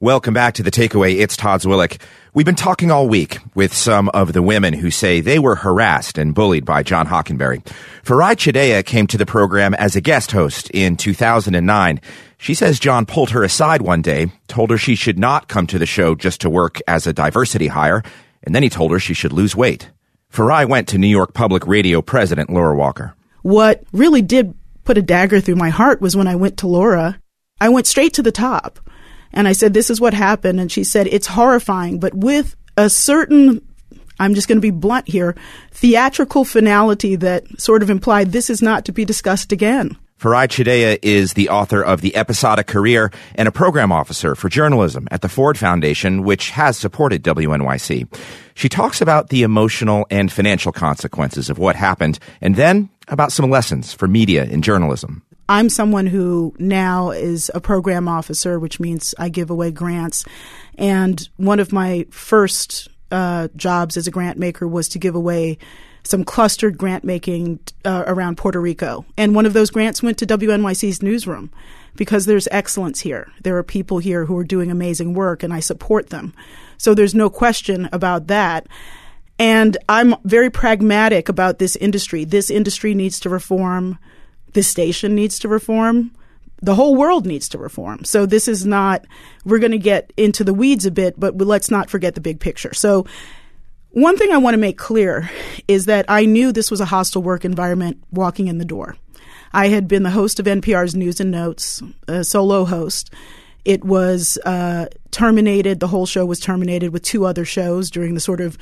Welcome back to The Takeaway. It's Todd Zwillich. We've been talking all week with some of the women who say they were harassed and bullied by John Hockenberry. Farai Chideya came to the program as a guest host in 2009. She says John pulled her aside one day, told her she should not come to the show just to work as a diversity hire, and then he told her she should lose weight. Farai went to New York Public Radio president Laura Walker. What really did put a dagger through my heart was when I went to Laura. I went straight to the top. And I said, this is what happened. And she said, it's horrifying, but with a certain, I'm just going to be blunt here, theatrical finality that sort of implied this is not to be discussed again. Farai Chideya is the author of The Episodic Career and a program officer for journalism at the Ford Foundation, which has supported WNYC. She talks about the emotional and financial consequences of what happened, and then about some lessons for media and journalism. I'm someone who now is a program officer, which means I give away grants. And one of my first jobs as a grant maker was to give away some clustered grant making around Puerto Rico. And one of those grants went to WNYC's newsroom because there's excellence here. There are people here who are doing amazing work, and I support them. So there's no question about that. And I'm very pragmatic about this industry. This industry needs to reform. This station needs to reform. The whole world needs to reform. So this is not, we're going to get into the weeds a bit, but let's not forget the big picture. So one thing I want to make clear is that I knew this was a hostile work environment walking in the door. I had been the host of NPR's News and Notes, a solo host. It was terminated. The whole show was terminated with two other shows during the sort of,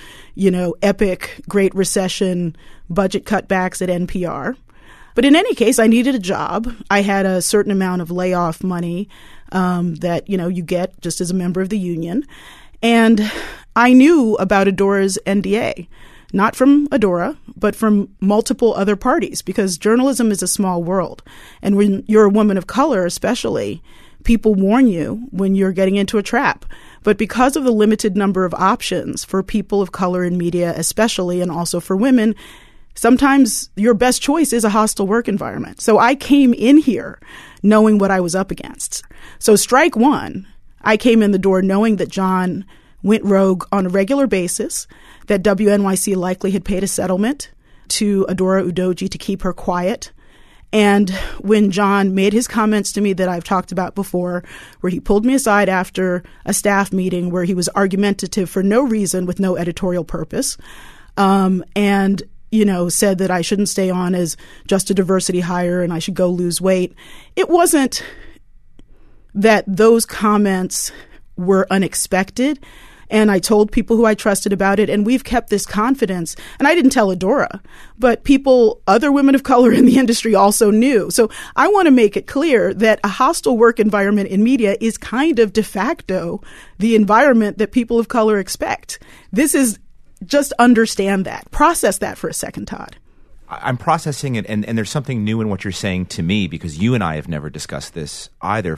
epic Great Recession budget cutbacks at NPR. But in any case, I needed a job. I had a certain amount of layoff money that, you get just as a member of the union. And I knew about Adora's NDA, not from Adora, but from multiple other parties, because journalism is a small world. And when you're a woman of color, especially, people warn you when you're getting into a trap. But because of the limited number of options for people of color in media, especially, and also for women, sometimes your best choice is a hostile work environment. So I came in here knowing what I was up against. So strike one, I came in the door knowing that John went rogue on a regular basis, that WNYC likely had paid a settlement to Adora Udoji to keep her quiet. And when John made his comments to me that I've talked about before, where he pulled me aside after a staff meeting where he was argumentative for no reason with no editorial purpose, and said that I shouldn't stay on as just a diversity hire and I should go lose weight. It wasn't that those comments were unexpected. And I told people who I trusted about it, and we've kept this confidence. And I didn't tell Adora, but other women of color in the industry also knew. So I want to make it clear that a hostile work environment in media is kind of de facto the environment that people of color expect. Just understand that. Process that for a second, Todd. I'm processing it, and there's something new in what you're saying to me, because you and I have never discussed this either.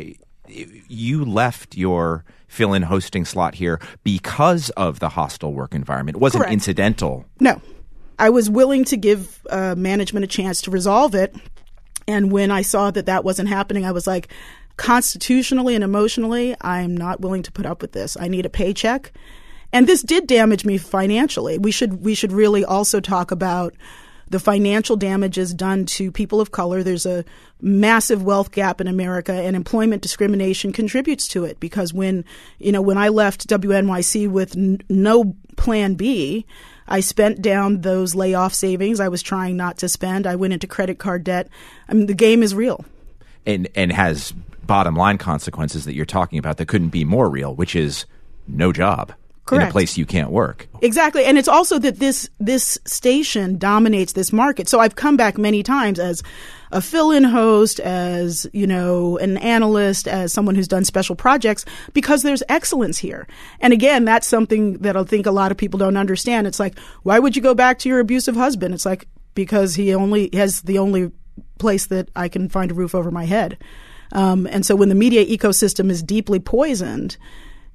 You left your fill-in hosting slot here because of the hostile work environment. It wasn't Correct. Incidental. No. I was willing to give management a chance to resolve it. And when I saw that that wasn't happening, I was like, constitutionally and emotionally, I'm not willing to put up with this. I need a paycheck. And this did damage me financially. We should really also talk about the financial damages done to people of color. There's a massive wealth gap in America, and employment discrimination contributes to it. Because when I left WNYC with no plan B, I spent down those layoff savings I was trying not to spend. I went into credit card debt. I mean, the game is real. And has bottom line consequences that you're talking about that couldn't be more real, which is no job. Correct. In a place you can't work. Exactly. And it's also that this station dominates this market. So I've come back many times as a fill-in host, as, an analyst, as someone who's done special projects, because there's excellence here. And again, that's something that I think a lot of people don't understand. It's like, why would you go back to your abusive husband? It's like, because he only has the only place that I can find a roof over my head. And so when the media ecosystem is deeply poisoned,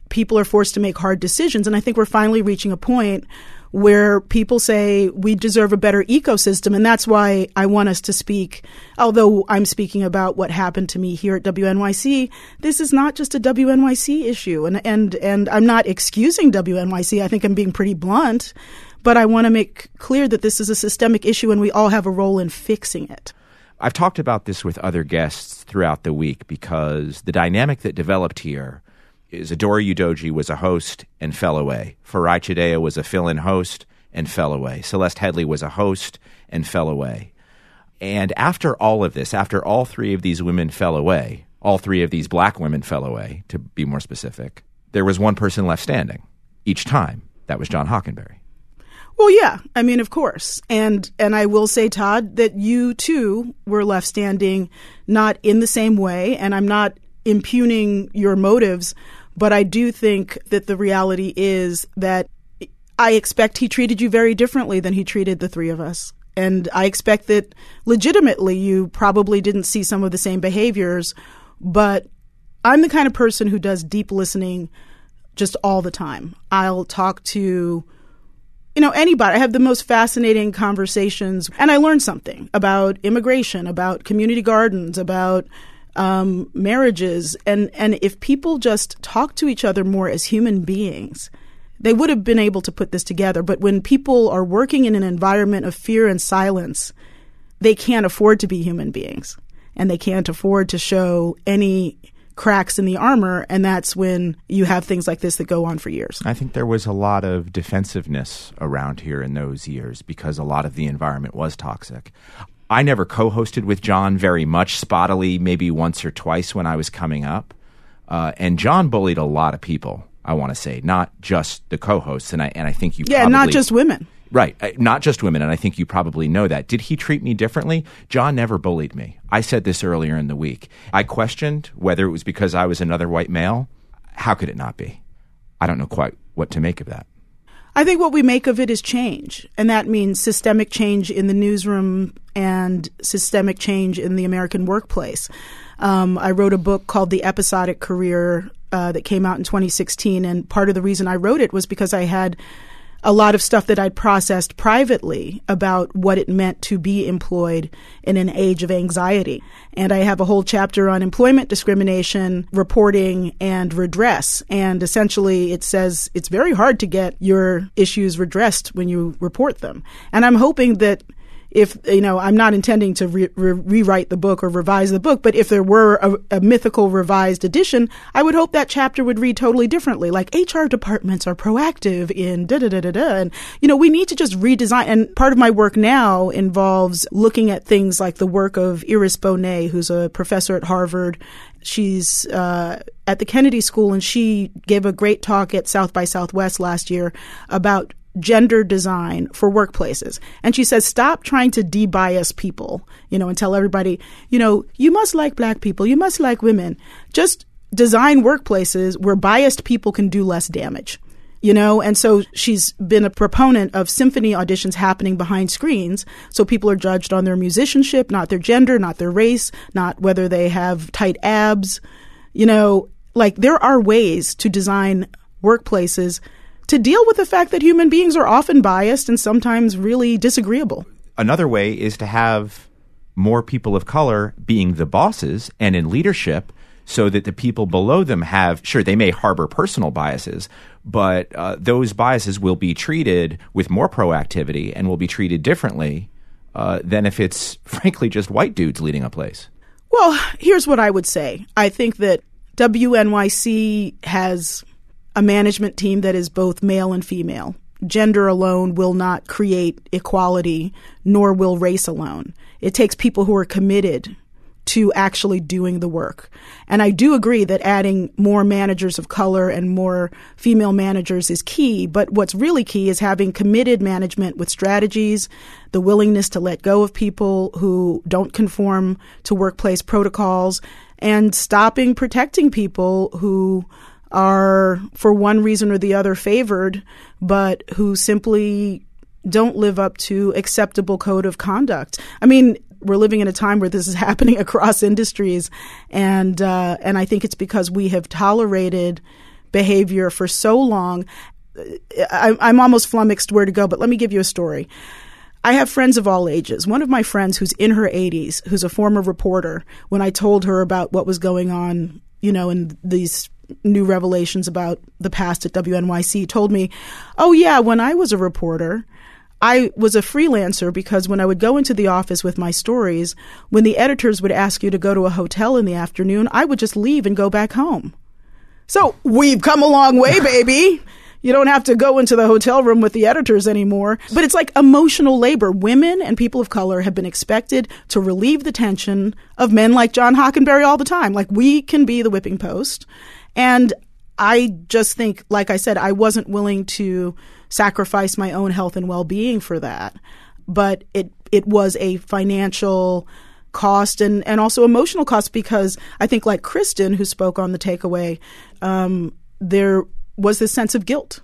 people are forced to make hard decisions. And I think we're finally reaching a point where people say we deserve a better ecosystem. And that's why I want us to speak, although I'm speaking about what happened to me here at WNYC, this is not just a WNYC issue. And I'm not excusing WNYC. I think I'm being pretty blunt, but I want to make clear that this is a systemic issue and we all have a role in fixing it. I've talked about this with other guests throughout the week because the dynamic that developed here is Adora Udoji was a host and fell away. Farai Chideya was a fill-in host and fell away. Celeste Headlee was a host and fell away. And after all of this, after all three of these women fell away, all three of these black women fell away, to be more specific, there was one person left standing each time. That was John Hockenberry. Well, yeah. I mean, of course. And I will say, Todd, that you too were left standing, not in the same way. And I'm not impugning your motives, but I do think that the reality is that I expect he treated you very differently than he treated the three of us. And I expect that legitimately you probably didn't see some of the same behaviors, but I'm the kind of person who does deep listening just all the time. I'll talk to anybody. I have the most fascinating conversations, and I learn something about immigration, about community gardens, about marriages. And if people just talk to each other more as human beings, they would have been able to put this together. But when people are working in an environment of fear and silence, they can't afford to be human beings, and they can't afford to show any cracks in the armor, and that's when you have things like this that go on for years. I think there was a lot of defensiveness around here in those years because a lot of the environment was toxic. I never co-hosted with John very much, spottily, maybe once or twice when I was coming up. And John bullied a lot of people, I want to say, not just the co-hosts. And I think you probably... Yeah, not just women. Right. Not just women. And I think you probably know that. Did he treat me differently? John never bullied me. I said this earlier in the week. I questioned whether it was because I was another white male. How could it not be? I don't know quite what to make of that. I think what we make of it is change, and that means systemic change in the newsroom and systemic change in the American workplace. I wrote a book called The Episodic Career that came out in 2016, and part of the reason I wrote it was because I had a lot of stuff that I'd processed privately about what it meant to be employed in an age of anxiety. And I have a whole chapter on employment discrimination, reporting, and redress. And essentially it says it's very hard to get your issues redressed when you report them. And I'm hoping that if, I'm not intending to rewrite the book or revise the book, but if there were a mythical revised edition, I would hope that chapter would read totally differently. Like HR departments are proactive in da-da-da-da-da. And, we need to just redesign. And part of my work now involves looking at things like the work of Iris Bonet, who's a professor at Harvard. She's at the Kennedy School, and she gave a great talk at South by Southwest last year about gender design for workplaces. And she says, stop trying to de-bias people, and tell everybody, you must like black people, you must like women. Just design workplaces where biased people can do less damage, And so she's been a proponent of symphony auditions happening behind screens. So people are judged on their musicianship, not their gender, not their race, not whether they have tight abs. There are ways to design workplaces to deal with the fact that human beings are often biased and sometimes really disagreeable. Another way is to have more people of color being the bosses and in leadership so that the people below them they may harbor personal biases, but those biases will be treated with more proactivity and will be treated differently than if it's, frankly, just white dudes leading a place. Well, here's what I would say. I think that WNYC has a management team that is both male and female. Gender alone will not create equality, nor will race alone. It takes people who are committed to actually doing the work. And I do agree that adding more managers of color and more female managers is key, but what's really key is having committed management with strategies, the willingness to let go of people who don't conform to workplace protocols, and stopping protecting people who are, for one reason or the other, favored, but who simply don't live up to acceptable code of conduct. I mean, we're living in a time where this is happening across industries, and I think it's because we have tolerated behavior for so long. I'm almost flummoxed where to go, but let me give you a story. I have friends of all ages. One of my friends who's in her 80s, who's a former reporter, when I told her about what was going on, in these new revelations about the past at WNYC, told me, oh yeah, when I was a reporter, I was a freelancer because when I would go into the office with my stories, when the editors would ask you to go to a hotel in the afternoon, I would just leave and go back home. So we've come a long way, baby. You don't have to go into the hotel room with the editors anymore. But it's like emotional labor. Women and people of color have been expected to relieve the tension of men like John Hockenberry all the time. Like, we can be the whipping post. And I just think, like I said, I wasn't willing to sacrifice my own health and well-being for that. But it was a financial cost and also emotional cost, because I think, like Kristen, who spoke on the takeaway, there was this sense of guilt.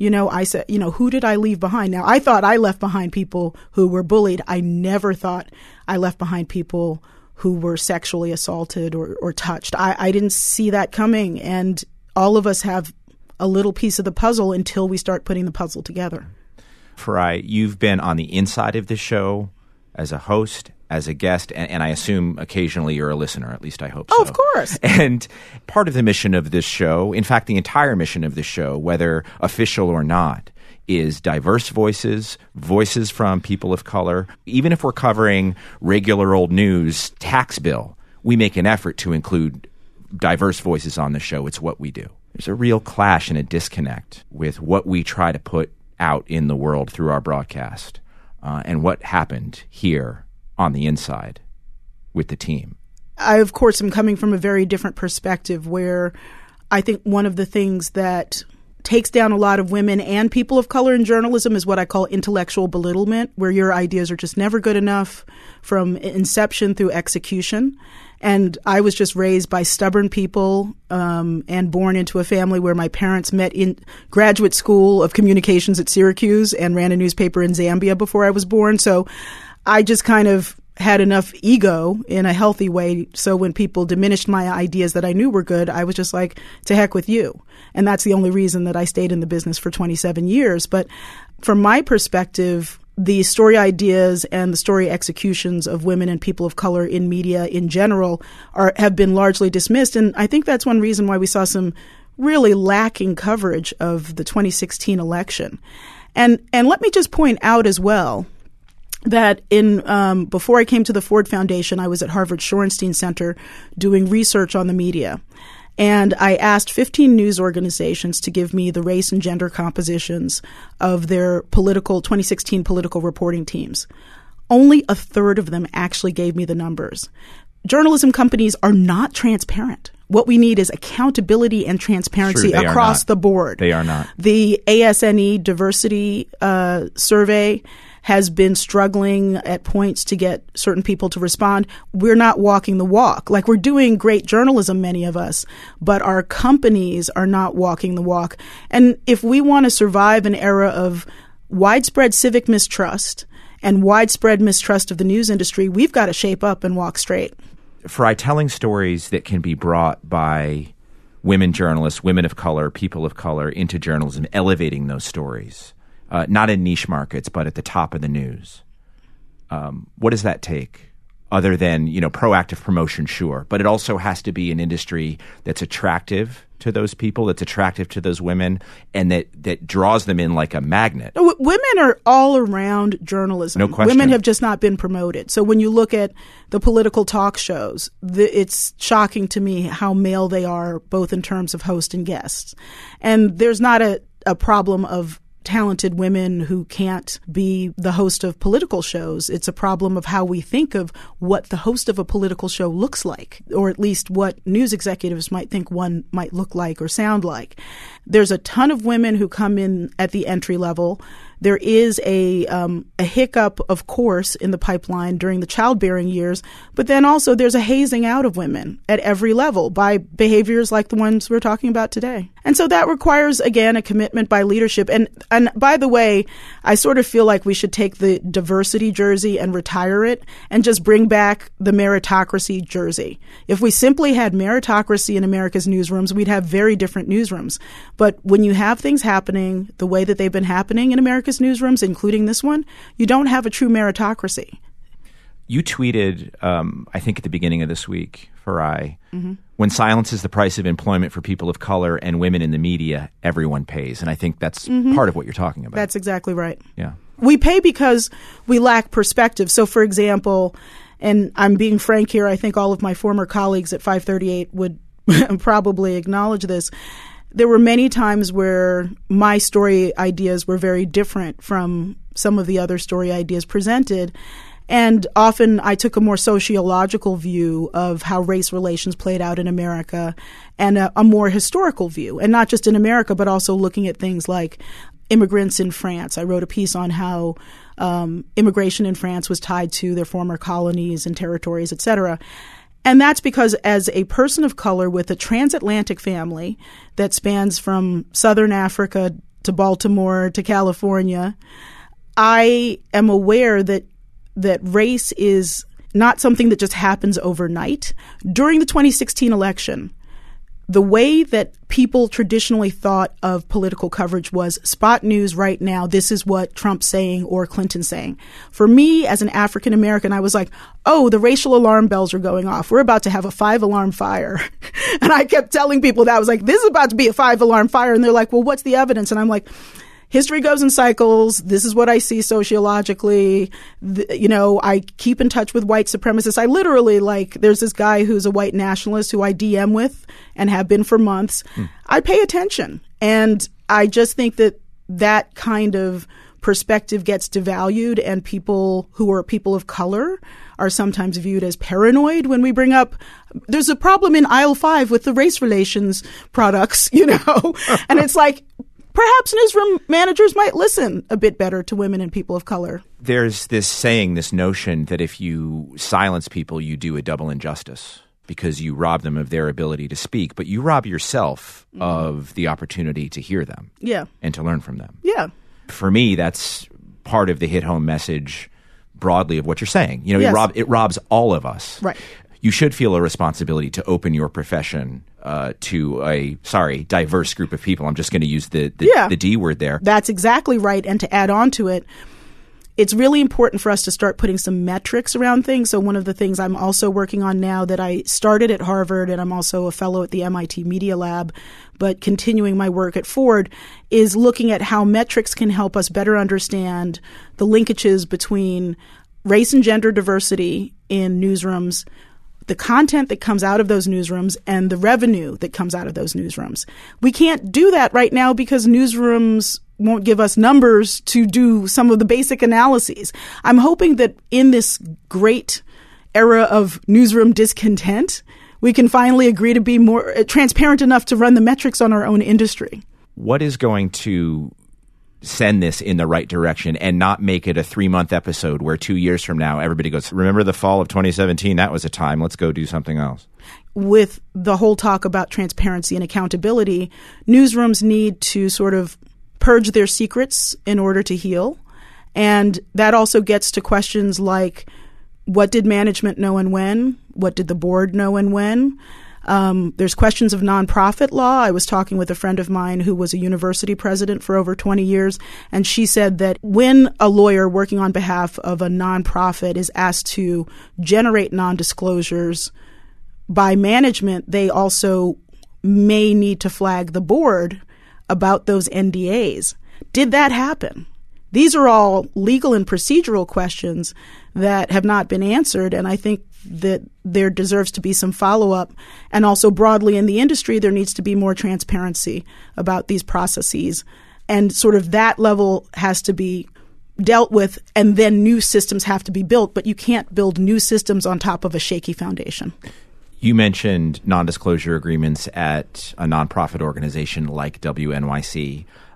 I said, who did I leave behind? Now, I thought I left behind people who were bullied. I never thought I left behind people who were sexually assaulted or touched. I didn't see that coming. And all of us have a little piece of the puzzle until we start putting the puzzle together. Farai, you've been on the inside of the show as a host, as a guest, and I assume occasionally you're a listener. At least I hope so. Oh, of course. And part of the mission of this show, in fact, the entire mission of this show, whether official or not, is diverse voices from people of color. Even if we're covering regular old news, tax bill, we make an effort to include diverse voices on the show. It's what we do. There's a real clash and a disconnect with what we try to put out in the world through our broadcast and what happened here on the inside with the team. I, of course, am coming from a very different perspective, where I think one of the things that takes down a lot of women and people of color in journalism is what I call intellectual belittlement, where your ideas are just never good enough from inception through execution. And I was just raised by stubborn people and born into a family where my parents met in graduate school of communications at Syracuse and ran a newspaper in Zambia before I was born. So I just kind of had enough ego in a healthy way. So when people diminished my ideas that I knew were good, I was just like, to heck with you. And that's the only reason that I stayed in the business for 27 years. But from my perspective, the story ideas and the story executions of women and people of color in media in general have been largely dismissed. And I think that's one reason why we saw some really lacking coverage of the 2016 election. And let me just point out as well that before I came to the Ford Foundation, I was at Harvard Shorenstein Center doing research on the media. And I asked 15 news organizations to give me the race and gender compositions of their 2016 political reporting teams. Only a third of them actually gave me the numbers. Journalism companies are not transparent. What we need is accountability and transparency across the board. They are not. The ASNE diversity survey has been struggling at points to get certain people to respond. We're not walking the walk. Like, we're doing great journalism, many of us, but our companies are not walking the walk. And if we want to survive an era of widespread civic mistrust and widespread mistrust of the news industry, we've got to shape up and walk straight. Farai, telling stories that can be brought by women journalists, women of color, people of color into journalism, elevating those stories. Not in niche markets, but at the top of the news. What does that take? Other than, proactive promotion, sure. But it also has to be an industry that's attractive to those people, that's attractive to those women, and that draws them in like a magnet. Women are all around journalism. No question. Women have just not been promoted. So when you look at the political talk shows, it's shocking to me how male they are, both in terms of host and guests. And there's not a problem of talented women who can't be the host of political shows. It's a problem of how we think of what the host of a political show looks like, or at least what news executives might think one might look like or sound like. There's a ton of women who come in at the entry level. There is a hiccup, of course, in the pipeline during the childbearing years, but then also there's a hazing out of women at every level by behaviors like the ones we're talking about today. And so that requires, again, a commitment by leadership. And by the way, I sort of feel like we should take the diversity jersey and retire it and just bring back the meritocracy jersey. If we simply had meritocracy in America's newsrooms, we'd have very different newsrooms. But when you have things happening the way that they've been happening in America's newsrooms, including this one, you don't have a true meritocracy. You tweeted, I think at the beginning of this week, Farai, when silence is the price of employment for people of color and women in the media, everyone pays. And I think that's part of what you're talking about. That's exactly right. Yeah. We pay because we lack perspective. So, for example, and I'm being frank here, I think all of my former colleagues at 538 would probably acknowledge this. There were many times where my story ideas were very different from some of the other story ideas presented. And often I took a more sociological view of how race relations played out in America and a more historical view. And not just in America, but also looking at things like immigrants in France. I wrote a piece on how immigration in France was tied to their former colonies and territories, et cetera. And that's because as a person of color with a transatlantic family that spans from Southern Africa to Baltimore to California, I am aware that race is not something that just happens overnight. During the 2016 election, the way that people traditionally thought of political coverage was spot news right now. This is what Trump's saying or Clinton's saying. For me, as an African American, I was like, oh, the racial alarm bells are going off. We're about to have a 5-alarm fire. And I kept telling people that. I was like, this is about to be a 5-alarm fire. And they're like, well, what's the evidence? And I'm like, history goes in cycles. This is what I see sociologically. I keep in touch with white supremacists. I literally, there's this guy who's a white nationalist who I DM with and have been for months. I pay attention. And I just think that kind of perspective gets devalued, and people who are people of color are sometimes viewed as paranoid when we bring up, there's a problem in aisle 5 with the race relations products, and it's like, perhaps newsroom managers might listen a bit better to women and people of color. There's this saying, this notion that if you silence people, you do a double injustice because you rob them of their ability to speak, but you rob yourself of the opportunity to hear them and to learn from them. Yeah. For me, that's part of the hit-home message broadly of what you're saying. It robs all of us. Right. You should feel a responsibility to open your profession to a diverse group of people. I'm just going to use the D word there. That's exactly right. And to add on to it, it's really important for us to start putting some metrics around things. So one of the things I'm also working on now that I started at Harvard, and I'm also a fellow at the MIT Media Lab, but continuing my work at Ford, is looking at how metrics can help us better understand the linkages between race and gender diversity in newsrooms, the content that comes out of those newsrooms, and the revenue that comes out of those newsrooms. We can't do that right now because newsrooms won't give us numbers to do some of the basic analyses. I'm hoping that in this great era of newsroom discontent, we can finally agree to be more transparent enough to run the metrics on our own industry. What is going to send this in the right direction and not make it a 3-month episode where 2 years from now everybody goes, remember the fall of 2017? That was a time. Let's go do something else. With the whole talk about transparency and accountability, newsrooms need to sort of purge their secrets in order to heal. And that also gets to questions like, what did management know and when? What did the board know and when? There's questions of nonprofit law. I was talking with a friend of mine who was a university president for over 20 years, and she said that when a lawyer working on behalf of a nonprofit is asked to generate non-disclosures by management, they also may need to flag the board about those NDAs. Did that happen? These are all legal and procedural questions that have not been answered, and I think that there deserves to be some follow-up. And also broadly in the industry, there needs to be more transparency about these processes. And sort of that level has to be dealt with, and then new systems have to be built. But you can't build new systems on top of a shaky foundation. You mentioned non-disclosure agreements at a nonprofit organization like WNYC.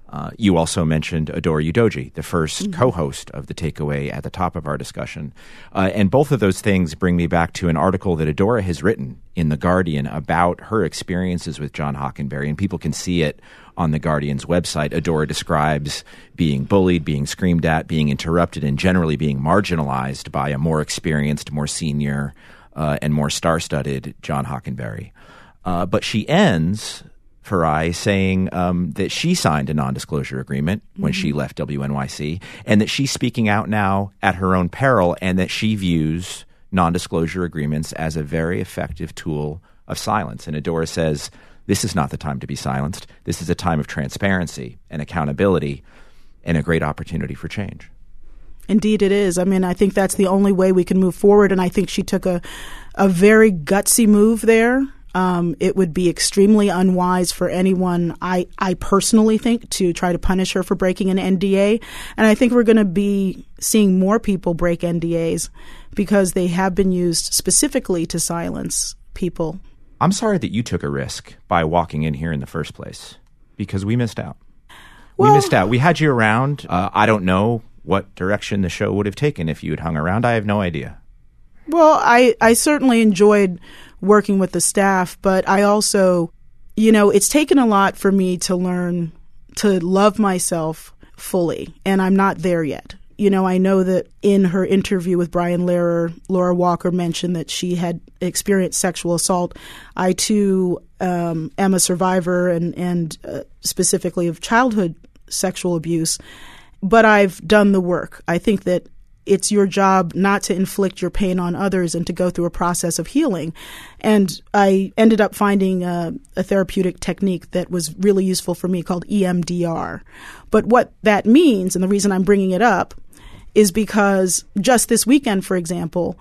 You also mentioned Adora Udoji, the first co-host of The Takeaway, at the top of our discussion. And both of those things bring me back to an article that Adora has written in The Guardian about her experiences with John Hockenberry, and people can see it on The Guardian's website. Adora describes being bullied, being screamed at, being interrupted, and generally being marginalized by a more experienced, more senior, and more star-studded John Hockenberry. But she ends Farai saying that she signed a non-disclosure agreement when she left WNYC, and that she's speaking out now at her own peril, and that she views non-disclosure agreements as a very effective tool of silence. And Adora says, this is not the time to be silenced. This is a time of transparency and accountability and a great opportunity for change. Indeed it is. I mean, I think that's the only way we can move forward, and I think she took a very gutsy move there. It would be extremely unwise for anyone, I personally think, to try to punish her for breaking an NDA. And I think we're going to be seeing more people break NDAs because they have been used specifically to silence people. I'm sorry that you took a risk by walking in here in the first place, because we missed out. We missed out. We had you around. I don't know what direction the show would have taken if you had hung around. I have no idea. Well, I certainly enjoyed working with the staff, but I also, it's taken a lot for me to learn to love myself fully, and I'm not there yet. I know that in her interview with Brian Lehrer, Laura Walker mentioned that she had experienced sexual assault. I, too, am a survivor and specifically of childhood sexual abuse, but I've done the work. I think that it's your job not to inflict your pain on others and to go through a process of healing. And I ended up finding a therapeutic technique that was really useful for me called EMDR. But what that means, and the reason I'm bringing it up, is because just this weekend, for example,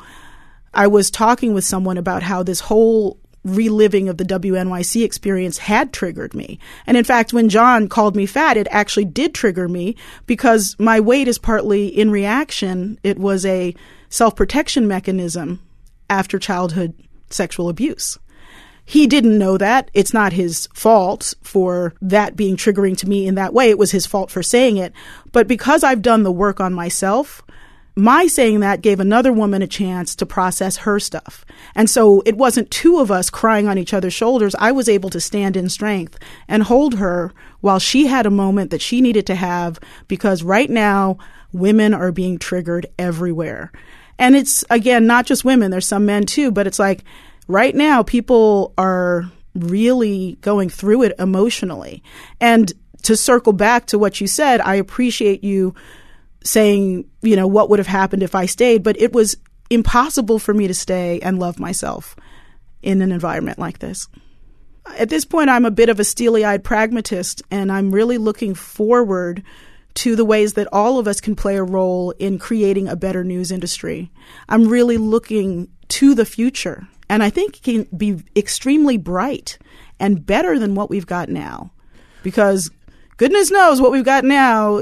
I was talking with someone about how this whole reliving of the WNYC experience had triggered me. And in fact, when John called me fat, it actually did trigger me because my weight is partly in reaction. It was a self-protection mechanism after childhood sexual abuse. He didn't know that. It's not his fault for that being triggering to me in that way. It was his fault for saying it. But because I've done the work on myself, my saying that gave another woman a chance to process her stuff. And so it wasn't two of us crying on each other's shoulders. I was able to stand in strength and hold her while she had a moment that she needed to have, because right now women are being triggered everywhere. And it's, again, not just women. There's some men too, but it's like right now people are really going through it emotionally. And to circle back to what you said, I appreciate you saying, what would have happened if I stayed, but it was impossible for me to stay and love myself in an environment like this. At this point, I'm a bit of a steely-eyed pragmatist, and I'm really looking forward to the ways that all of us can play a role in creating a better news industry. I'm really looking to the future, and I think it can be extremely bright and better than what we've got now, because goodness knows what we've got now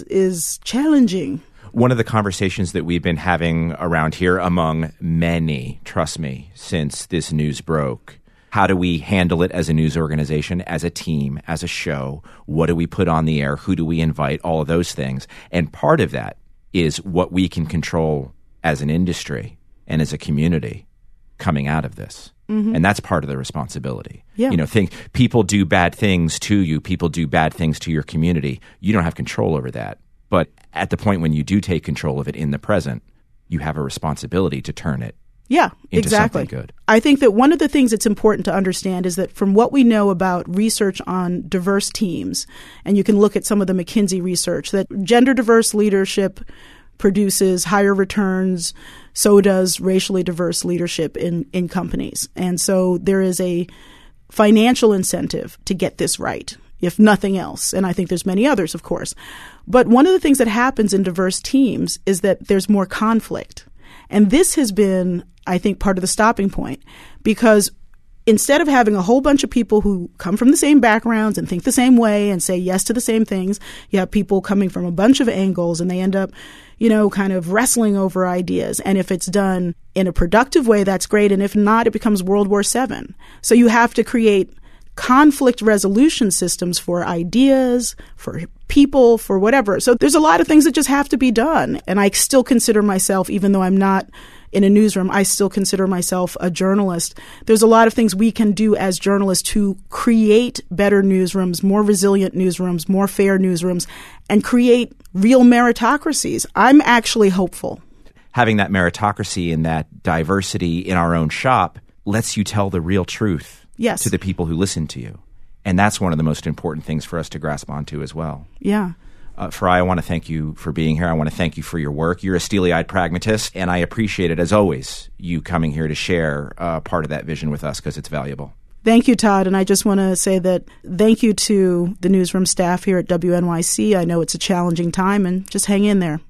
is challenging. One of the conversations that we've been having around here among many, trust me, since this news broke, how do we handle it as a news organization, as a team, as a show? What do we put on the air? Who do we invite? All of those things. And part of that is what we can control as an industry and as a community coming out of this. Mm-hmm. And that's part of the responsibility. Yeah. People do bad things to you. People do bad things to your community. You don't have control over that. But at the point when you do take control of it in the present, you have a responsibility to turn it into something good. I think that one of the things that's important to understand is that from what we know about research on diverse teams, and you can look at some of the McKinsey research, that gender diverse leadership produces higher returns, so does racially diverse leadership in companies. And so there is a financial incentive to get this right, if nothing else. And I think there's many others, of course. But one of the things that happens in diverse teams is that there's more conflict. And this has been, I think, part of the stopping point, because instead of having a whole bunch of people who come from the same backgrounds and think the same way and say yes to the same things, you have people coming from a bunch of angles, and they end up, kind of wrestling over ideas. And if it's done in a productive way, that's great. And if not, it becomes World War VII. So you have to create conflict resolution systems for ideas, for people, for whatever. So there's a lot of things that just have to be done. And I still consider myself, even though I'm not in a newsroom, I still consider myself a journalist. There's a lot of things we can do as journalists to create better newsrooms, more resilient newsrooms, more fair newsrooms, and create real meritocracies. I'm actually hopeful. Having that meritocracy and that diversity in our own shop lets you tell the real truth to the people who listen to you. And that's one of the most important things for us to grasp onto as well. Yeah. Farai, I want to thank you for being here. I want to thank you for your work. You're a steely-eyed pragmatist, and I appreciate it, as always, you coming here to share part of that vision with us because it's valuable. Thank you, Todd. And I just want to say that thank you to the newsroom staff here at WNYC. I know it's a challenging time, and just hang in there.